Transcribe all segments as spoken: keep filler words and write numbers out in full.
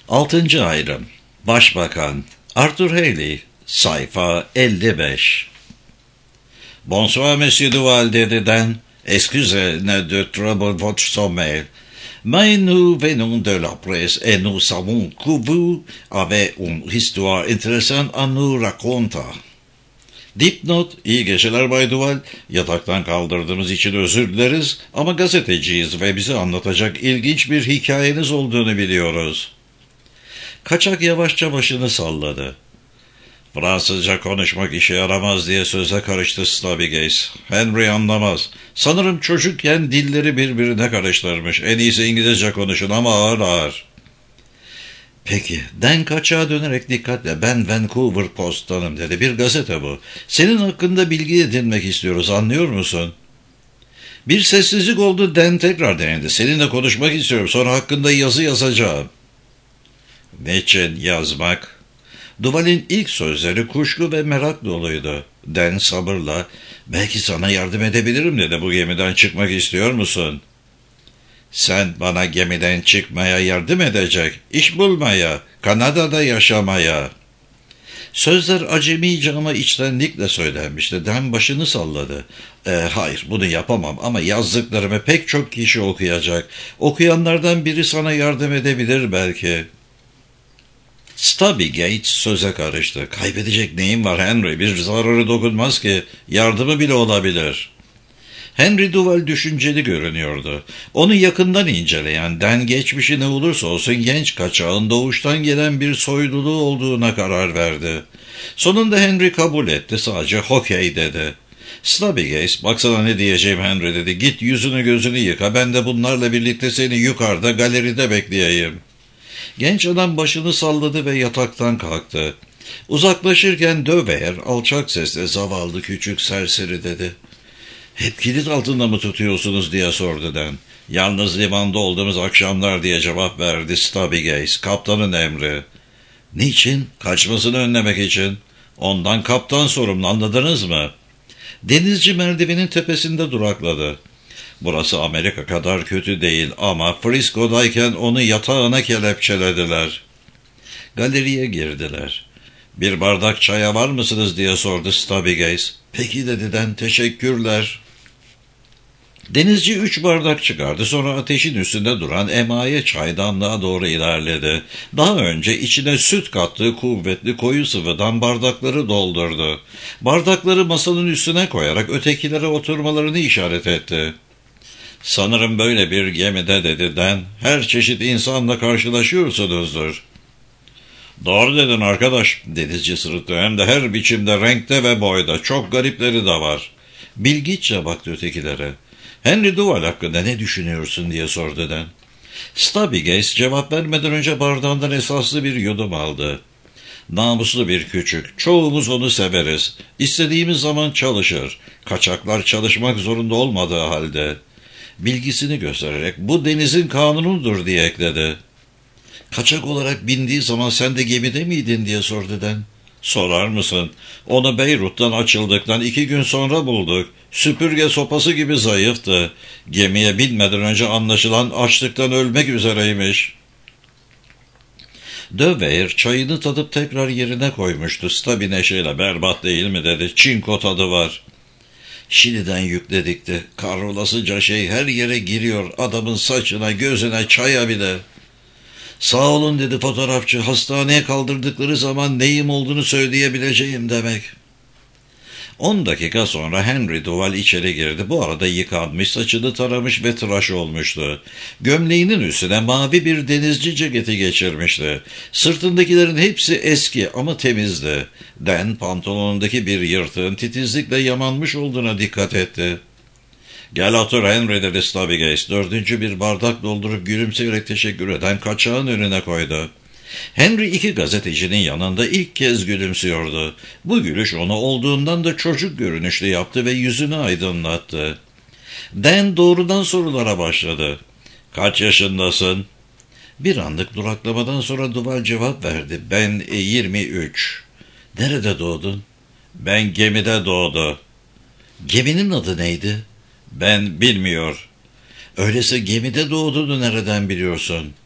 Altıncı ayrım. Başbakan Arthur Haley. Sayfa elli beş. Bonsoir, Monsieur Duval, dedi Dan. Excusez de trouble votre sommeil. Mais nous venons de la presse et nous savons que vous avez une histoire intéressante à nous raconter. Dipnot, iyi geceler Bay Duval. Yataktan kaldırdığımız için özür dileriz ama gazeteciyiz ve bize anlatacak ilginç bir hikayeniz olduğunu biliyoruz. Kaçak yavaşça başını salladı. Fransızca konuşmak işe yaramaz diye söze karıştı Stabigace. Henry anlamaz. Sanırım çocukken dilleri birbirine karıştırmış. En iyisi İngilizce konuşun ama ağır ağır. Peki, Dan kaçağa dönerek dikkatle ben Vancouver Post'tanım dedi. Bir gazete bu. Senin hakkında bilgi edinmek istiyoruz, anlıyor musun? Bir sessizlik oldu. Dan tekrar denedi. Seninle konuşmak istiyorum, sonra hakkında yazı yazacağım. Niçin yazmak? Duval'in ilk sözleri kuşku ve merak doluydu. Dan sabırla, belki sana yardım edebilirim dedi. Bu gemiden çıkmak istiyor musun? Sen bana gemiden çıkmaya yardım edecek, iş bulmaya, Kanada'da yaşamaya. Sözler acemice ama içtenlikle söylenmişti. Dan başını salladı. E, hayır, bunu yapamam ama yazdıklarımı pek çok kişi okuyacak. Okuyanlardan biri sana yardım edebilir belki. Stubby Gates söze karıştı. Kaybedecek neyim var Henry? Bir zararı dokunmaz ki. Yardımı bile olabilir. Henry Duval düşünceli görünüyordu. Onu yakından inceleyen Dan geçmişi ne olursa olsun genç kaçağın doğuştan gelen bir soyluluğu olduğuna karar verdi. Sonunda Henry kabul etti. Sadece hokey dedi. Stubby Gates, baksana ne diyeceğim Henry dedi. Git yüzünü gözünü yıka. Ben de bunlarla birlikte seni yukarıda galeride bekleyeyim. Genç adam başını salladı ve yataktan kalktı. Uzaklaşırken Döver alçak sesle zavallı küçük serseri dedi. Hep kilit altında mı tutuyorsunuz diye sordu Dan. Yalnız limanda olduğumuz akşamlar diye cevap verdi Stubby Gates. Kaptanın emri. Niçin? Kaçmasını önlemek için. Ondan kaptan sorumlu, anladınız mı? Denizci merdivenin tepesinde durakladı. Burası Amerika kadar kötü değil ama Frisco'dayken onu yatağına kelepçelediler. Galeriye girdiler. Bir bardak çaya var mısınız diye sordu Stubby Gates. Peki dedi Dan, teşekkürler. Denizci üç bardak çıkardı, sonra ateşin üstünde duran emaye çaydanlığa doğru ilerledi. Daha önce içine süt kattığı kuvvetli koyu sıvıdan bardakları doldurdu. Bardakları masanın üstüne koyarak ötekilere oturmalarını işaret etti. Sanırım böyle bir gemide dedi Dan, her çeşit insanla karşılaşıyorsunuzdur. Doğru dedin arkadaş, denizci sırıttı, hem de her biçimde, renkte ve boyda, çok garipleri de var. Bilgiççe baktı ötekilere. Henry Duval hakkında ne düşünüyorsun diye sordu Dan. Stubby Gates cevap vermeden önce bardağından esaslı bir yudum aldı. Namuslu bir küçük, çoğumuz onu severiz. İstediğimiz zaman çalışır. Kaçaklar çalışmak zorunda olmadığı halde. Bilgisini göstererek bu denizin kanunudur diye ekledi. Kaçak olarak bindiği zaman sen de gemide miydin diye sordu Dan. Sorar mısın? Onu Beyrut'tan açıldıktan iki gün sonra bulduk. Süpürge sopası gibi zayıftı. Gemiye binmeden önce anlaşılan açlıktan ölmek üzereymiş. Döver çayını tadıp tekrar yerine koymuştu. Stubby neşeyle, berbat değil mi dedi. Çinko tadı var. Şili'den yükledikti. Kahrolasıca şey her yere giriyor. Adamın saçına, gözüne, çaya bile. Sağ olun dedi fotoğrafçı. Hastaneye kaldırdıkları zaman neyim olduğunu söyleyebileceğim demek. On dakika sonra Henry Duval içeri girdi. Bu arada yıkanmış, saçını taramış ve tıraş olmuştu. Gömleğinin üstüne mavi bir denizci ceketi geçirmişti. Sırtındakilerin hepsi eski ama temizdi. Dan pantolonundaki bir yırtığın titizlikle yamanmış olduğuna dikkat etti. Gel otur Henry dedi Stubby Gates. Dördüncü bir bardak doldurup gülümseyerek teşekkür eden kaçağın önüne koydu. Henry iki gazetecinin yanında ilk kez gülümsüyordu. Bu gülüş onu olduğundan da çocuk görünüşlü yaptı ve yüzünü aydınlattı. Dan doğrudan sorulara başladı. Kaç yaşındasın? Bir anlık duraklamadan sonra Duval cevap verdi. Ben yirmi üç. Nerede doğdun? Ben gemide doğdu. Geminin adı neydi? Ben bilmiyor. Öyleyse gemide doğduğunu nereden biliyorsun?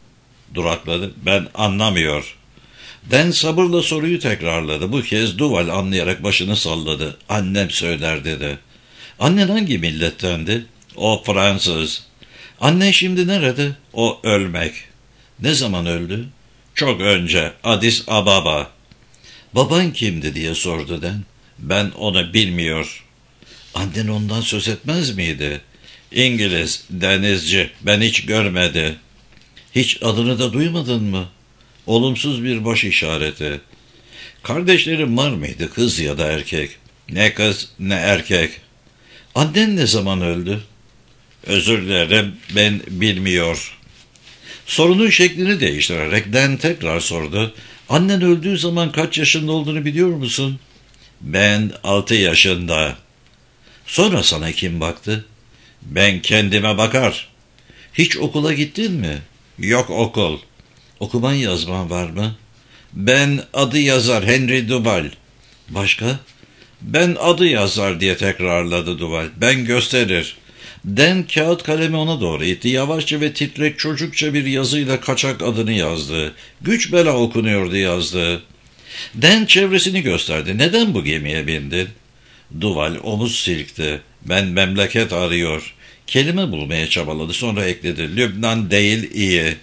Durakladı. Ben anlamıyor. Dan sabırla soruyu tekrarladı. Bu kez Duval anlayarak başını salladı. Annem söyler dedi. Annen hangi millettendi? O Fransız. Annen şimdi nerede? O ölmek. Ne zaman öldü? Çok önce. Addis Ababa. Baban kimdi diye sordu Dan. Ben onu bilmiyor. Annen ondan söz etmez miydi? İngiliz, denizci. Ben hiç görmedi. Hiç adını da duymadın mı? Olumsuz bir baş işareti. Kardeşlerim var mıydı, kız ya da erkek? Ne kız ne erkek. Annen ne zaman öldü? Özür dilerim, ben bilmiyor. Sorunun şeklini değiştirerek Dan tekrar sordu. Annen öldüğü zaman kaç yaşında olduğunu biliyor musun? Ben altı yaşında. Sonra sana kim baktı? Ben kendime bakar. Hiç okula gittin mi? Yok okul. Okuman yazman var mı? Ben adı yazar Henry Duval. Başka? Ben adı yazar diye tekrarladı Duval. Ben gösterir. Dan kağıt kalemi ona doğru itti. Yavaşça ve titrek çocukça bir yazıyla kaçak adını yazdı. Güç bela okunuyordu yazdı. Dan çevresini gösterdi. Neden bu gemiye bindin? Duval omuz silkti. Ben memleket arıyor. Kelime bulmaya çabaladı. Sonra ekledi. Lübnan değil iyi.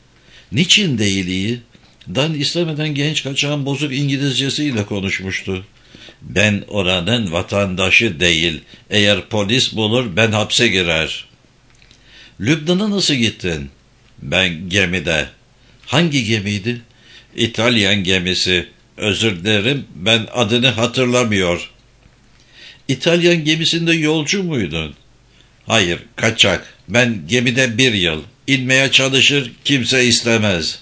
Niçin değil iyi? Dan istemeden genç kaçağın bozuk İngilizcesiyle konuşmuştu. Ben oranın vatandaşı değil. Eğer polis bulur ben hapse girer. Lübnan'a nasıl gittin? Ben gemide. Hangi gemiydi? İtalyan gemisi. Özür dilerim, ben adını hatırlamıyor. İtalyan gemisinde yolcu muydun? Hayır, kaçak. Ben gemide bir yıl. İnmeye çalışır, kimse istemez.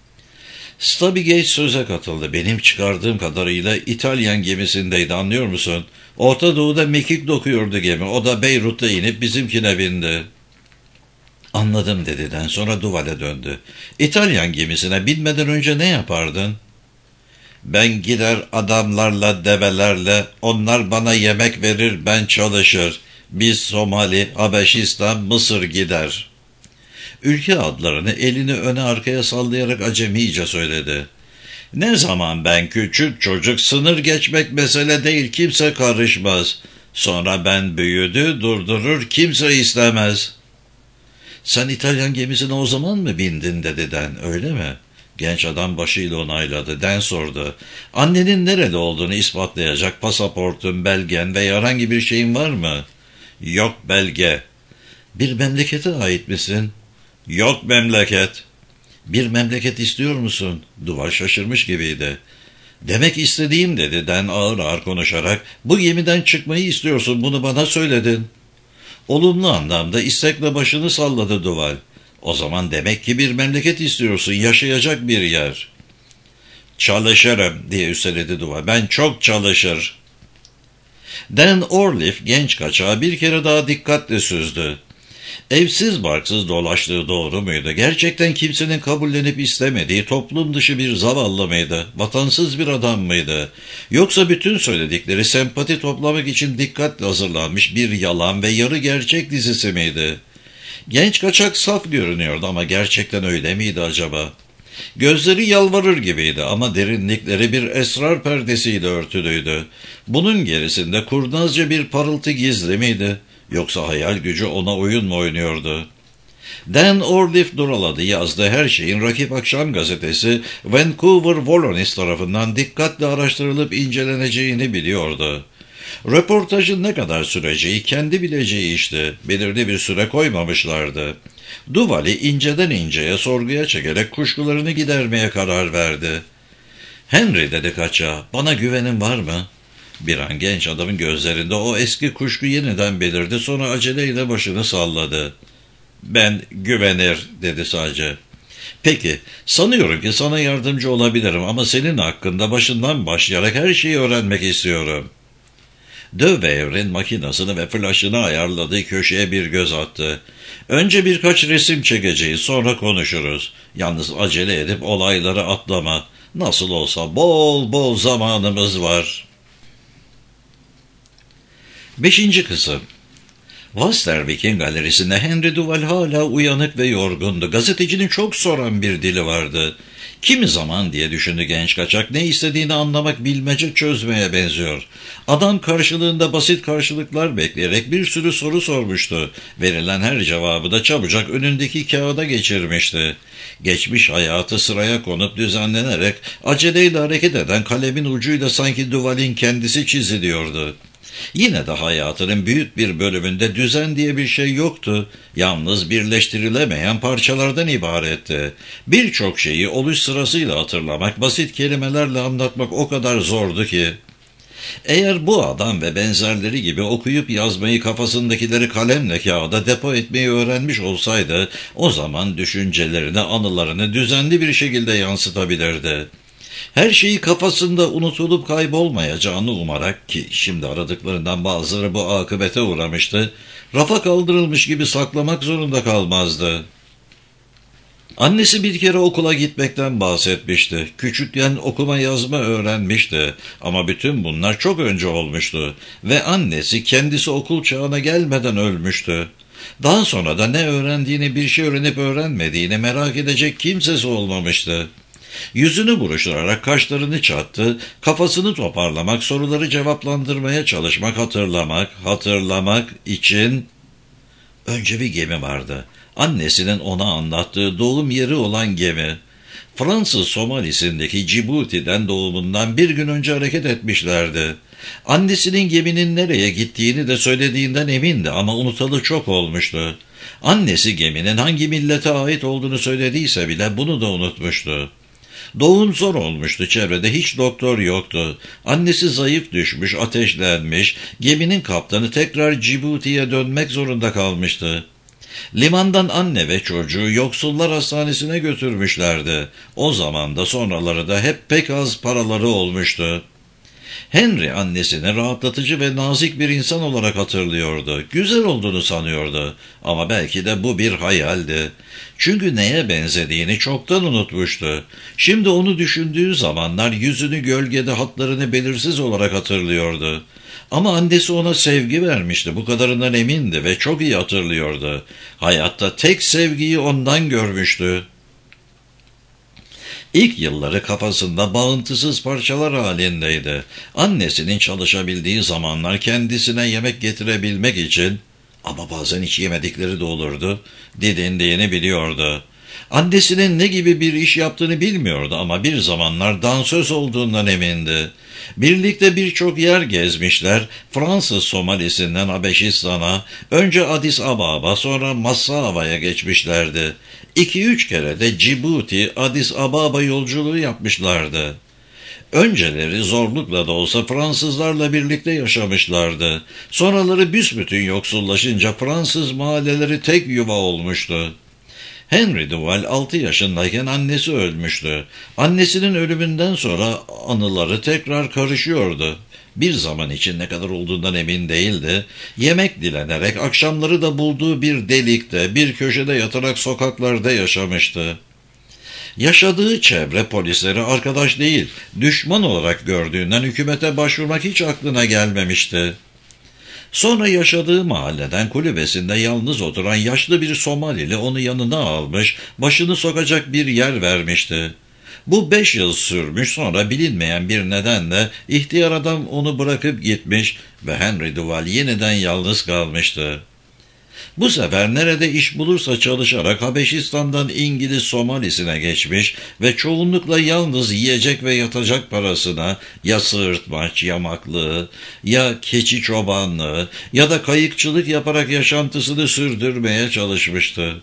Stubby Gates söze katıldı. Benim çıkardığım kadarıyla İtalyan gemisindeydi, anlıyor musun? Orta Doğu'da mekik dokuyordu gemi. O da Beyrut'ta inip bizimkine bindi. Anladım dediden sonra Duval'e döndü. İtalyan gemisine binmeden önce ne yapardın? Ben gider adamlarla, develerle, onlar bana yemek verir, ben çalışır. Biz Somali, Habeşistan, Mısır gider. Ülke adlarını elini öne arkaya sallayarak acemice söyledi. Ne zaman ben küçük çocuk, sınır geçmek mesele değil, kimse karışmaz. Sonra ben büyüdü, durdurur, kimse istemez. Sen İtalyan gemisine o zaman mı bindin dedi Dan, öyle mi? Genç adam başıyla onayladı. Dan sordu. Annenin nerede olduğunu ispatlayacak pasaportun, belgen ve herhangi bir şeyin var mı? Yok belge. Bir memlekete ait misin? Yok memleket. Bir memleket istiyor musun? Duvar şaşırmış gibiydi. Demek istediğim dedi Dan ağır ağır konuşarak. Bu gemiden çıkmayı istiyorsun, bunu bana söyledin. Olumlu anlamda istekle başını salladı Duval. O zaman demek ki bir memleket istiyorsun, yaşayacak bir yer. Çalışırım diye üsteledi Duval. Ben çok çalışır. Dan Orliff genç kaçağı bir kere daha dikkatle süzdü. Evsiz barksız dolaştığı doğru muydu? Gerçekten kimsenin kabullenip istemediği toplum dışı bir zavallı mıydı? Vatansız bir adam mıydı? Yoksa bütün söyledikleri sempati toplamak için dikkatle hazırlanmış bir yalan ve yarı gerçek dizisi miydi? Genç kaçak saf görünüyordu ama gerçekten öyle miydi acaba? Gözleri yalvarır gibiydi ama derinlikleri bir esrar perdesiyle örtülüydü. Bunun gerisinde kurnazca bir parıltı gizli miydi? Yoksa hayal gücü ona oyun mu oynuyordu? Dan Orliff duraladı, yazdı. Her şeyin rakip akşam gazetesi Vancouver Volunteers tarafından dikkatle araştırılıp inceleneceğini biliyordu. Röportajın ne kadar süreceği kendi bileceği işte. Belirli bir süre koymamışlardı. Duval'i inceden inceye sorguya çekerek kuşkularını gidermeye karar verdi. Henry dedi kaçağa, bana güvenin var mı? Bir an genç adamın gözlerinde o eski kuşku yeniden belirdi, sonra aceleyle başını salladı. Ben güvenir dedi sadece. Peki, sanıyorum ki sana yardımcı olabilirim ama senin hakkında başından başlayarak her şeyi öğrenmek istiyorum. Dövbeev'in makinasını ve flaşını ayarladığı köşeye bir göz attı. Önce birkaç resim çekeceğiz, sonra konuşuruz. Yalnız acele edip olayları atlama. Nasıl olsa bol bol zamanımız var. Beşinci kısım. Wastervik'in galerisinde Henry Duval hala uyanık ve yorgundu. Gazetecinin çok soran bir dili vardı. Kimi zaman diye düşündü genç kaçak, ne istediğini anlamak bilmece çözmeye benziyor. Adam karşılığında basit karşılıklar bekleyerek bir sürü soru sormuştu. Verilen her cevabı da çabucak önündeki kağıda geçirmişti. Geçmiş hayatı sıraya konup düzenlenerek aceleyle hareket eden kalemin ucuyla sanki Duval'in kendisi çiziliyordu. Yine de hayatının büyük bir bölümünde düzen diye bir şey yoktu. Yalnız birleştirilemeyen parçalardan ibaretti. Birçok şeyi oluş sırasıyla hatırlamak, basit kelimelerle anlatmak o kadar zordu ki. Eğer bu adam ve benzerleri gibi okuyup yazmayı, kafasındakileri kalemle kağıda depo etmeyi öğrenmiş olsaydı, o zaman düşüncelerini, anılarını düzenli bir şekilde yansıtabilirdi. Her şeyi kafasında unutulup kaybolmayacağını umarak, ki şimdi aradıklarından bazıları bu akıbete uğramıştı, rafa kaldırılmış gibi saklamak zorunda kalmazdı. Annesi bir kere okula gitmekten bahsetmişti. Küçükken okuma yazma öğrenmişti. Ama bütün bunlar çok önce olmuştu. Ve annesi kendisi okul çağına gelmeden ölmüştü. Daha sonra da ne öğrendiğini, bir şey öğrenip öğrenmediğini merak edecek kimsesi olmamıştı. Yüzünü buruşturarak kaşlarını çattı, kafasını toparlamak, soruları cevaplandırmaya çalışmak, hatırlamak, hatırlamak için... Önce bir gemi vardı. Annesinin ona anlattığı doğum yeri olan gemi. Fransız Somali'sindeki Cibuti'den doğumundan bir gün önce hareket etmişlerdi. Annesinin geminin nereye gittiğini de söylediğinden emindi ama unutalı çok olmuştu. Annesi geminin hangi millete ait olduğunu söylediyse bile bunu da unutmuştu. Doğum zor olmuştu, çevrede hiç doktor yoktu. Annesi zayıf düşmüş, ateşlenmiş, geminin kaptanı tekrar Cibuti'ye dönmek zorunda kalmıştı. Limandan anne ve çocuğu yoksullar hastanesine götürmüşlerdi. O zaman da sonraları da hep pek az paraları olmuştu. Henry annesini rahatlatıcı ve nazik bir insan olarak hatırlıyordu. Güzel olduğunu sanıyordu ama belki de bu bir hayaldi. Çünkü neye benzediğini çoktan unutmuştu. Şimdi onu düşündüğü zamanlar yüzünü, gölgede hatlarını belirsiz olarak hatırlıyordu. Ama annesi ona sevgi vermişti, bu kadarından emindi ve çok iyi hatırlıyordu. Hayatta tek sevgiyi ondan görmüştü. İlk yılları kafasında bağıntısız parçalar halindeydi. Annesinin çalışabildiği zamanlar kendisine yemek getirebilmek için, ama bazen hiç yemedikleri de olurdu, didindiğini biliyordu. Annesinin ne gibi bir iş yaptığını bilmiyordu ama bir zamanlar dansöz olduğundan emindi. Birlikte birçok yer gezmişler, Fransız Somalisinden Habeşistan'a, önce Addis Ababa, sonra Massava'ya geçmişlerdi. İki üç kere de Cibuti, Addis Ababa yolculuğu yapmışlardı. Önceleri zorlukla da olsa Fransızlarla birlikte yaşamışlardı. Sonraları büsbütün yoksullaşınca Fransız mahalleleri tek yuva olmuştu. Henry Duval altı yaşındayken annesi ölmüştü. Annesinin ölümünden sonra anıları tekrar karışıyordu. Bir zaman için ne kadar olduğundan emin değildi. Yemek dilenerek akşamları da bulduğu bir delikte, bir köşede yatarak sokaklarda yaşamıştı. Yaşadığı çevre polisleri arkadaş değil, düşman olarak gördüğünden hükümete başvurmak hiç aklına gelmemişti. Sonra yaşadığı mahalleden kulübesinde yalnız oturan yaşlı bir Somalili onu yanına almış, başını sokacak bir yer vermişti. Bu beş yıl sürmüş, sonra bilinmeyen bir nedenle ihtiyar adam onu bırakıp gitmiş ve Henry Duval yeniden yalnız kalmıştı. Bu sefer nerede iş bulursa çalışarak Habeşistan'dan İngiliz Somalisine geçmiş ve çoğunlukla yalnız yiyecek ve yatacak parasına ya sığırtmaç, yamaklığı, ya keçi çobanlığı ya da kayıkçılık yaparak yaşantısını sürdürmeye çalışmıştı.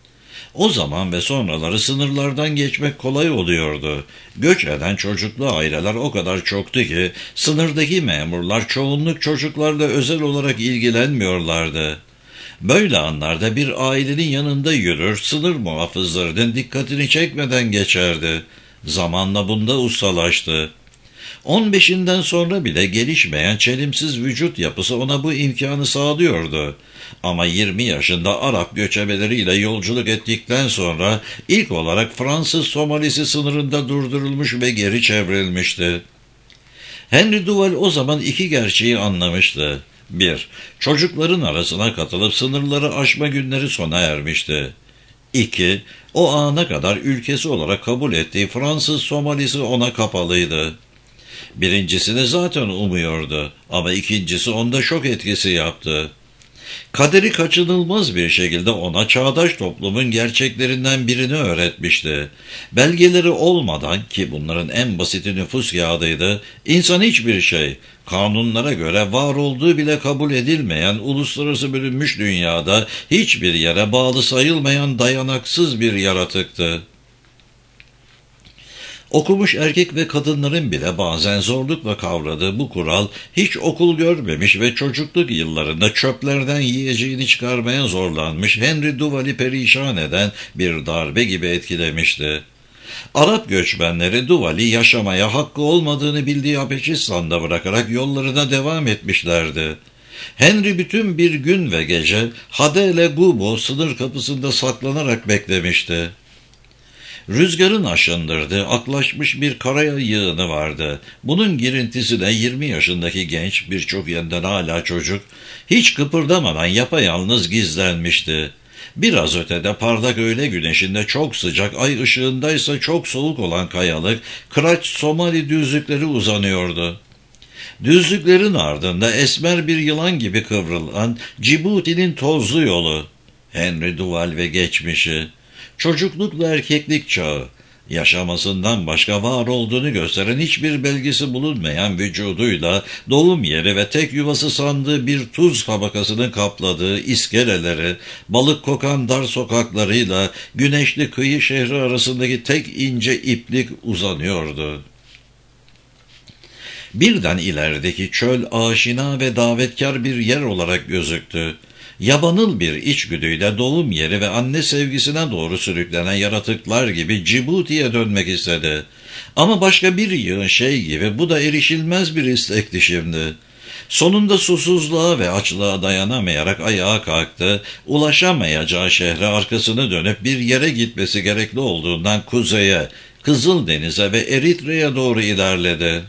O zaman ve sonraları sınırlardan geçmek kolay oluyordu. Göç eden çocuklu aileler o kadar çoktu ki sınırdaki memurlar çoğunluk çocuklarla özel olarak ilgilenmiyorlardı. Böyle anlarda bir ailenin yanında yürür, sınır muhafızlarının dikkatini çekmeden geçerdi. Zamanla bunda ustalaştı. on beşinden sonra bile gelişmeyen çelimsiz vücut yapısı ona bu imkanı sağlıyordu. Ama yirmi yaşında Arap göçebeleriyle yolculuk ettikten sonra ilk olarak Fransız Somalisi sınırında durdurulmuş ve geri çevrilmişti. Henry Duval o zaman iki gerçeği anlamıştı. bir. Çocukların arasına katılıp sınırları aşma günleri sona ermişti. iki. O ana kadar ülkesi olarak kabul ettiği Fransız Somalisi ona kapalıydı. Birincisini zaten umuyordu ama ikincisi onda şok etkisi yaptı. Kaderi kaçınılmaz bir şekilde ona çağdaş toplumun gerçeklerinden birini öğretmişti. Belgeleri olmadan, ki bunların en basiti nüfus kağıdıydı, insan hiçbir şey, kanunlara göre var olduğu bile kabul edilmeyen uluslararası bölünmüş dünyada hiçbir yere bağlı sayılmayan dayanaksız bir yaratıktı. Okumuş erkek ve kadınların bile bazen zorlukla kavradığı bu kural, hiç okul görmemiş ve çocukluk yıllarında çöplerden yiyeceğini çıkarmaya zorlanmış Henry Duval'i perişan eden bir darbe gibi etkilemişti. Arap göçmenleri Duval'i yaşamaya hakkı olmadığını bildiği Habeşistan'da bırakarak yollarına devam etmişlerdi. Henry bütün bir gün ve gece Hadele Gubo sınır kapısında saklanarak beklemişti. Rüzgarın aşındırdığı aklaşmış bir karaya yığını vardı. Bunun girintisine yirmi yaşındaki genç, birçok yönden hala çocuk, hiç kıpırdamadan yapayalnız gizlenmişti. Biraz ötede parlak öğle güneşinde çok sıcak, ay ışığındaysa çok soğuk olan kayalık, kıraç Somali düzlükleri uzanıyordu. Düzlüklerin ardında esmer bir yılan gibi kıvrılan Cibuti'nin tozlu yolu, Henry Duval ve geçmişi. Çocukluk ve erkeklik çağı, yaşamasından başka var olduğunu gösteren hiçbir belgesi bulunmayan vücuduyla doğum yeri ve tek yuvası sandığı bir tuz tabakasını kapladığı iskeleleri, balık kokan dar sokaklarıyla güneşli kıyı şehri arasındaki tek ince iplik uzanıyordu. Birden ilerideki çöl aşina ve davetkar bir yer olarak gözüktü. Yabanıl bir içgüdüyle doğum yeri ve anne sevgisine doğru sürüklenen yaratıklar gibi Cibuti'ye dönmek istedi. Ama başka bir yığın şey gibi bu da erişilmez bir istekti şimdi. Sonunda susuzluğa ve açlığa dayanamayarak ayağa kalktı, ulaşamayacağı şehre arkasını dönüp bir yere gitmesi gerekli olduğundan kuzeye, Kızıldeniz'e ve Eritre'ye doğru ilerledi.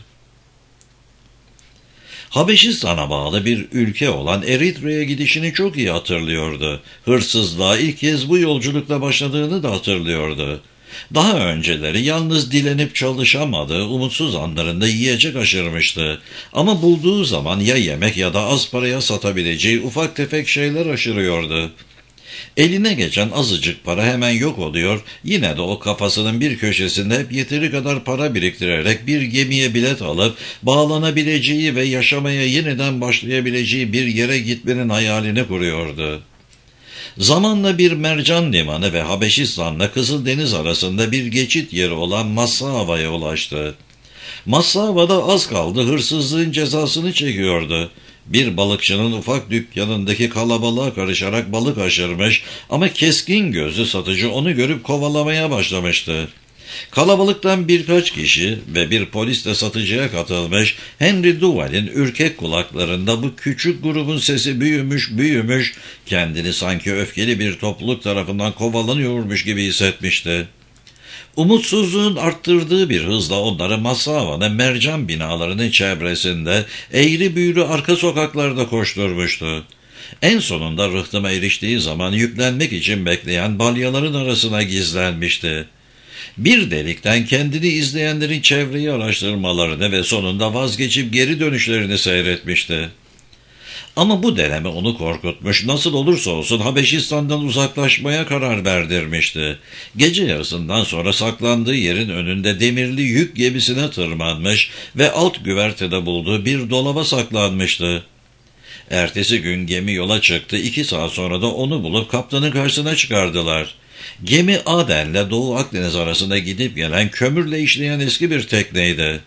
Habeşistan'a bağlı bir ülke olan Eritre'ye gidişini çok iyi hatırlıyordu. Hırsızlığa ilk kez bu yolculukla başladığını da hatırlıyordu. Daha önceleri yalnız dilenip çalışamadığı umutsuz anlarında yiyecek aşırmıştı. Ama bulduğu zaman ya yemek ya da az paraya satabileceği ufak tefek şeyler aşırıyordu. Eline geçen azıcık para hemen yok oluyor, yine de o kafasının bir köşesinde hep yeteri kadar para biriktirerek bir gemiye bilet alıp bağlanabileceği ve yaşamaya yeniden başlayabileceği bir yere gitmenin hayalini kuruyordu. Zamanla bir mercan limanı ve Habeşistan'la Kızıldeniz arasında bir geçit yeri olan Massava'ya ulaştı. Massava'da az kaldı hırsızlığın cezasını çekiyordu. Bir balıkçının ufak dükkanındaki kalabalığa karışarak balık aşırmış ama keskin gözlü satıcı onu görüp kovalamaya başlamıştı. Kalabalıktan birkaç kişi ve bir polis de satıcıya katılmış, Henry Duval'in ürkek kulaklarında bu küçük grubun sesi büyümüş büyümüş, kendini sanki öfkeli bir topluluk tarafından kovalanıyormuş gibi hissetmişti. Umutsuzluğun arttırdığı bir hızla onları Massava'nın mercan binalarının çevresinde eğri büğrü arka sokaklarda koşturmuştu. En sonunda rıhtıma eriştiği zaman yüklenmek için bekleyen balyaların arasına gizlenmişti. Bir delikten kendini izleyenlerin çevreyi araştırmalarını ve sonunda vazgeçip geri dönüşlerini seyretmişti. Ama bu deneme onu korkutmuş, nasıl olursa olsun Habeşistan'dan uzaklaşmaya karar verdirmişti. Gece yarısından sonra saklandığı yerin önünde demirli yük gemisine tırmanmış ve alt güvertede bulduğu bir dolaba saklanmıştı. Ertesi gün gemi yola çıktı, iki saat sonra da onu bulup kaptanın karşısına çıkardılar. Gemi Aden'le Doğu Akdeniz arasında gidip gelen kömürle işleyen eski bir tekneydi.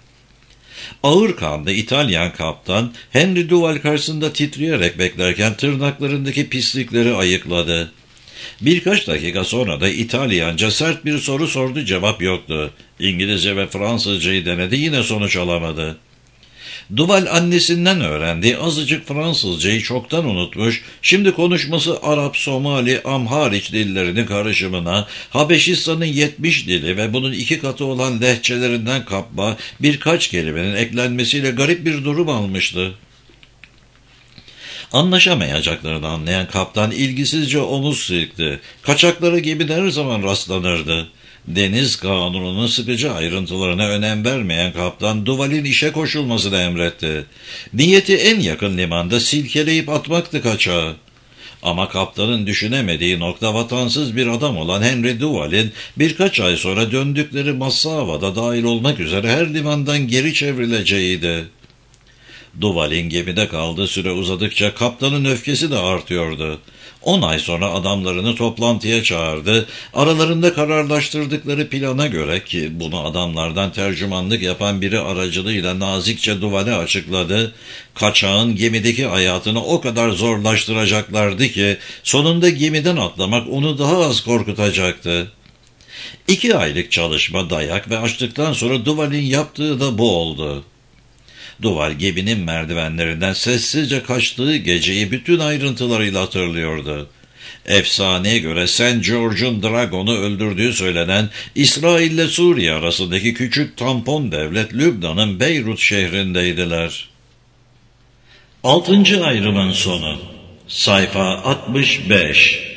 Ağır kanlı İtalyan kaptan Henry Duval karşısında titreyerek beklerken tırnaklarındaki pislikleri ayıkladı. Birkaç dakika sonra da İtalyanca sert bir soru sordu, cevap yoktu. İngilizce ve Fransızcayı denedi, yine sonuç alamadı. Duval annesinden öğrendiği azıcık Fransızcayı çoktan unutmuş, şimdi konuşması Arap, Somali, Amhariç dillerinin karışımına, Habeşistan'ın yetmiş dili ve bunun iki katı olan lehçelerinden kapma birkaç kelimenin eklenmesiyle garip bir durum almıştı. Anlaşamayacaklarını anlayan kaptan ilgisizce omuz silkti. Kaçaklara gemide her zaman rastlanırdı. Deniz kanununun sıkıcı ayrıntılarına önem vermeyen kaptan Duval'in işe koşulmasını emretti. Niyeti en yakın limanda silkeleyip atmaktı kaçağı. Ama kaptanın düşünemediği nokta vatansız bir adam olan Henry Duval'in birkaç ay sonra döndükleri Massava'da dahil olmak üzere her limandan geri çevrileceğiydi. Duval'in gemide kaldığı süre uzadıkça kaptanın öfkesi de artıyordu. On ay sonra adamlarını toplantıya çağırdı. Aralarında kararlaştırdıkları plana göre, ki bunu adamlardan tercümanlık yapan biri aracılığıyla nazikçe Duval'e açıkladı, kaçağın gemideki hayatını o kadar zorlaştıracaklardı ki sonunda gemiden atlamak onu daha az korkutacaktı. İki aylık çalışma, dayak ve açlıktan sonra Duval'in yaptığı da bu oldu. Duval geminin merdivenlerinden sessizce kaçtığı geceyi bütün ayrıntılarıyla hatırlıyordu. Efsaneye göre Saint George'un Dragon'u öldürdüğü söylenen İsrail ile Suriye arasındaki küçük tampon devlet Lübnan'ın Beyrut şehrindeydiler. Altıncı ayrımın sonu. Sayfa altmış beş.